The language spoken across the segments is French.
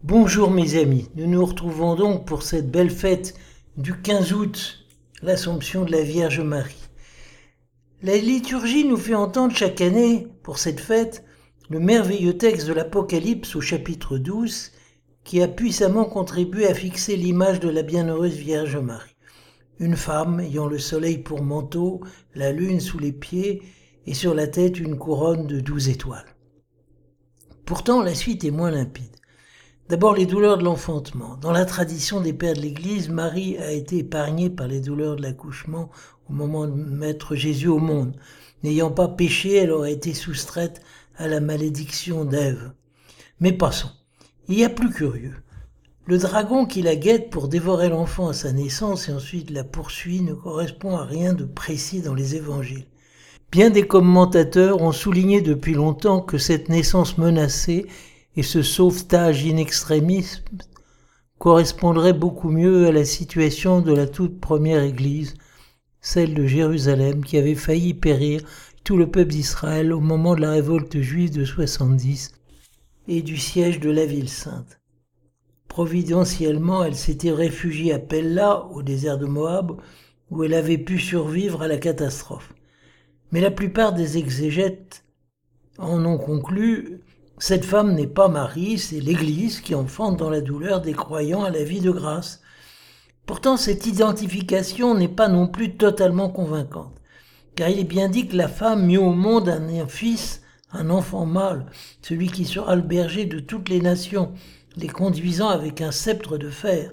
Bonjour mes amis, nous nous retrouvons donc pour cette belle fête du 15 août, l'Assomption de la Vierge Marie. La liturgie nous fait entendre chaque année, pour cette fête, le merveilleux texte de l'Apocalypse au chapitre 12, qui a puissamment contribué à fixer l'image de la bienheureuse Vierge Marie. Une femme ayant le soleil pour manteau, la lune sous les pieds et sur la tête une couronne de 12 étoiles. Pourtant, la suite est moins limpide. D'abord, les douleurs de l'enfantement. Dans la tradition des pères de l'Église, Marie a été épargnée par les douleurs de l'accouchement au moment de mettre Jésus au monde. N'ayant pas péché, elle aurait été soustraite à la malédiction d'Ève. Mais passons. Il y a plus curieux. Le dragon qui la guette pour dévorer l'enfant à sa naissance et ensuite la poursuit ne correspond à rien de précis dans les évangiles. Bien des commentateurs ont souligné depuis longtemps que cette naissance menacée et ce sauvetage in extremis correspondrait beaucoup mieux à la situation de la toute première église, celle de Jérusalem, qui avait failli périr tout le peuple d'Israël au moment de la révolte juive de 70 et du siège de la ville sainte. Providentiellement, elle s'était réfugiée à Pella, au désert de Moab, où elle avait pu survivre à la catastrophe. Mais la plupart des exégètes en ont conclu: cette femme n'est pas Marie, c'est l'Église qui enfante dans la douleur des croyants à la vie de grâce. Pourtant, cette identification n'est pas non plus totalement convaincante, car il est bien dit que la femme mit au monde un fils, un enfant mâle, celui qui sera le berger de toutes les nations, les conduisant avec un sceptre de fer,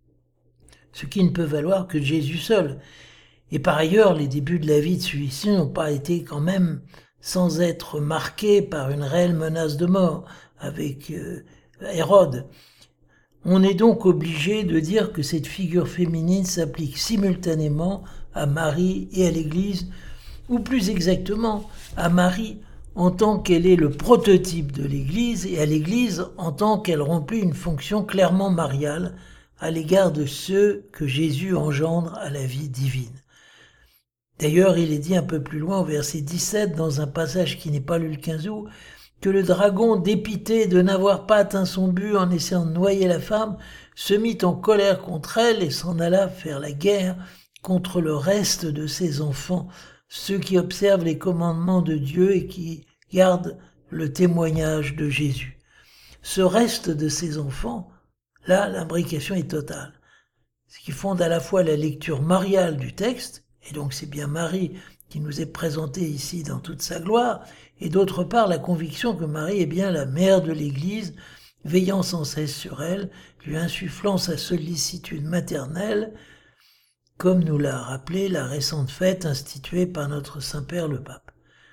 ce qui ne peut valoir que Jésus seul. Et par ailleurs, les débuts de la vie de celui-ci n'ont pas été quand même sans être marqués par une réelle menace de mort avec Hérode. On est donc obligé de dire que cette figure féminine s'applique simultanément à Marie et à l'Église, ou plus exactement à Marie en tant qu'elle est le prototype de l'Église et à l'Église en tant qu'elle remplit une fonction clairement mariale à l'égard de ceux que Jésus engendre à la vie divine. D'ailleurs, il est dit un peu plus loin au verset 17, dans un passage qui n'est pas lu le 15 août, que le dragon, dépité de n'avoir pas atteint son but en essayant de noyer la femme, se mit en colère contre elle et s'en alla faire la guerre contre le reste de ses enfants, ceux qui observent les commandements de Dieu et qui gardent le témoignage de Jésus. Ce reste de ses enfants, là, l'imbrication est totale. Ce qui fonde à la fois la lecture mariale du texte, et donc c'est bien Marie qui nous est présentée ici dans toute sa gloire, et d'autre part la conviction que Marie est bien la mère de l'Église, veillant sans cesse sur elle, lui insufflant sa sollicitude maternelle, comme nous l'a rappelé la récente fête instituée par notre Saint-Père le Pape.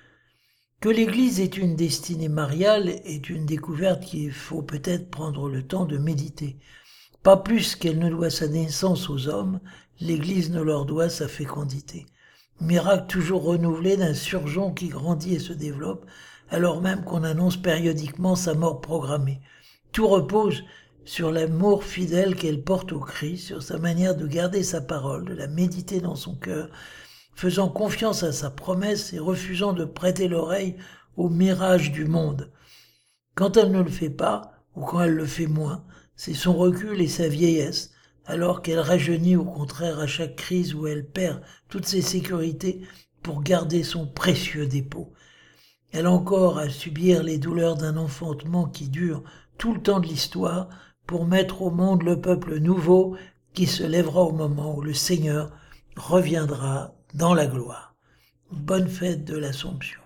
Que l'Église ait une destinée mariale est une découverte qu'il faut peut-être prendre le temps de méditer. Pas plus qu'elle ne doit sa naissance aux hommes, l'Église ne leur doit sa fécondité. Miracle toujours renouvelé d'un surgeon qui grandit et se développe, alors même qu'on annonce périodiquement sa mort programmée. Tout repose sur l'amour fidèle qu'elle porte au Christ, sur sa manière de garder sa parole, de la méditer dans son cœur, faisant confiance à sa promesse et refusant de prêter l'oreille aux mirages du monde. Quand elle ne le fait pas, ou quand elle le fait moins, c'est son recul et sa vieillesse, alors qu'elle rajeunit au contraire à chaque crise où elle perd toutes ses sécurités pour garder son précieux dépôt. Elle a encore à subir les douleurs d'un enfantement qui dure tout le temps de l'histoire pour mettre au monde le peuple nouveau qui se lèvera au moment où le Seigneur reviendra dans la gloire. Bonne fête de l'Assomption.